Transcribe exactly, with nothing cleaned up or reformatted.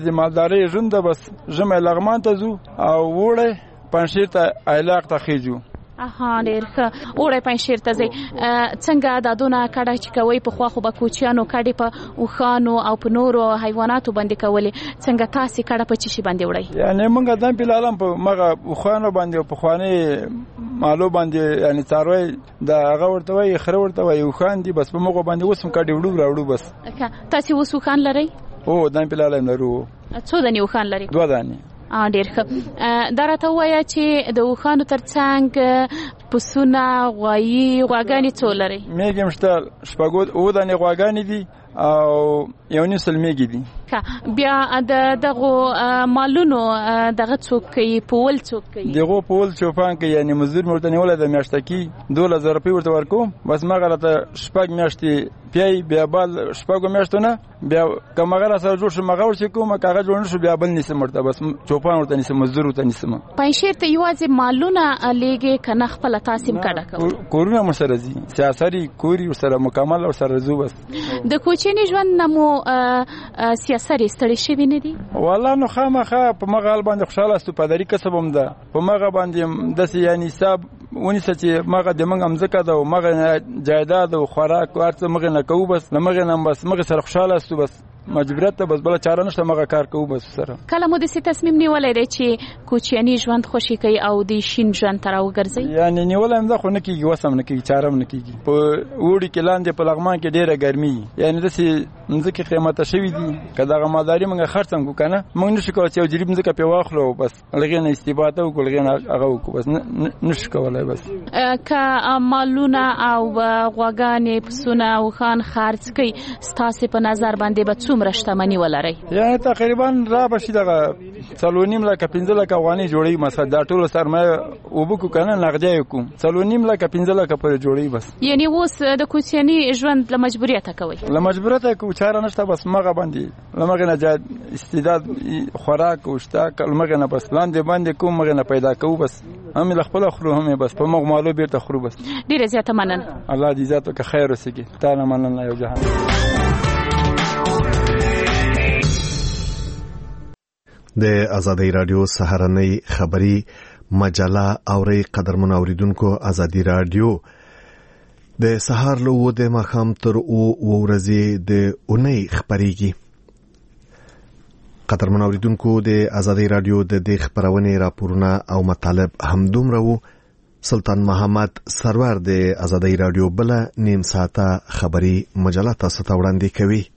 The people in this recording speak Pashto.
د مالدارۍ ژوند ده. بس ژمی لغمان ته ځو او وړی پنجشیر ته ایلاق ته خیجو. اها ډېر ښه. اوړی پنجشیر ته ځئ. څنګه دا دونه کډه چې کوئ پخوا خو به کوچیانو کډې په اوښانو او په نورو حیواناتو باندې کولې، څنګه تاسې کډه په څه شي باندې وړئ؟ یعنې موږ دم فلحال په مغه اوښانو باندې او پخوانۍ مالو باندې یعنې څاروی د هغه ورته وایي خره ورته وایي اوښان دي. بس په مغو باندې اوس هم کډې وړو راوړو. بس تاسې اوس اوښان لرئ؟ هو دم فلحال هم لرو. څو دانې اوښان لرئ؟ دوه دانې. ډېر ښه. دا راته ووایه چې د اوښانو تر څنګ پسونه، غوایي، غواګانې څو لرئ؟ میږې هم شته، شپږ اووه دانې غواګانې دي او یو نیم سل میږې دي. بیا د دغو مالونو دغه څوک کوي، پول څوک کوي؟ دغو پول چوپان کوي، یعنې مزدور مې ورته نیولی د میاشتکي دولس زره روپۍ ورته ورکوم. بس مغه راته شپږ میاشتې پیای، بیا بل شپږو میاشتو نه بیا که مغه را سره جوړ شو مغه ورسې کوم، که هغه جوړ نه شو بیا بل نیسم ورته. بس چوپان ورته نیسم، مزدور ورته نیسم. پنجشیر ته یوازې مالونه لیږې که نه خپله تاسې هم کډه کوئ؟ کورونه هم ورسره ځي، سیاسري کوري ورسره مکمل ورسره ځو. بس د کوچني ژوند نه مو سیاسري ستړي شوي نه دي؟ والله نو خامخا په مغه حال باندې خوشحاله ستو. پادري کسب هم ده په مغه باندې داسې یعنې حساب ونیسه چې مغه د موږ مځکه ده او مغه جایداد او خوراک هر څه مغې نه کوو. بس له مغې نه بس مغې سره خوشحاله ستو. بس مجبوریت ته بس بله چاره نشته، مغه کار کوو بس سره. کله مو داسې تصمیم نیولی دی چې کوچیاني ژوند خوشي کوي او د شین ژوند ته راوګرځئ؟ یعنې نیولی هم ده خو نه کېږي، وس هم نه کېږي، چاره هم نه کېږي. په اوړي کې لاندې په لغمان کې ډېره ګرمي، یعنې داسې مځکې قیمته شوي دي. که دغه مالداري موږ خرڅ هم کړو که نه، موږ نشو کولی چې یو جریب مځکه پرې واخلو بس هغې نه استفاده وکړو، هغې نه هغه وکړو. بس نشو کولی. بس که مالونه او غواګانې، پسونه، اوښان خرڅ کړئ، ستاسې په نظر باندې به څومره شتمني ولرئ؟ یعنې تقریبا را به شي دغه څلور نیم لکه پنځه لکه افغانۍ جوړوي. مثلا دا ټوله سرمایه اوبه کړو که نه نغدی یې کوم، څلور نیم لکه پنځه لکه پورې جوړوي. بس یعنې اوس د کوچیاني ژوند له مجبوریته کوئ؟ له مجبوریته کوو، چاره نشته. بس مغه باندې له مغې نه استعداد خوراک او شته، له مغې نه بس لاندې باندې کوم، مغې نه پیدا کوو. بس هم له خپله خورو، هم بس په مغ مالو بیرته خورو. بس ډېره زیاته مننه. الله دې عزت وکړي، خیر وسکړي. تا نه مننه یو جهان. د ازادۍ راډیو سهارنۍ خبری مجله اوري قدرمن اوریدونکو. ازادۍ راډیو د سهار له د ماښام تر او ورځې د اونۍ خبريږي. قدرمن اوریدونکو د ازادۍ راډیو د دې خبرونه راپورونه او مطالب همدومره وو. سلطان محمد سرور د ازادۍ راډیو بل نیم ساعته خبری مجله تاسو ته وړاندې کوي.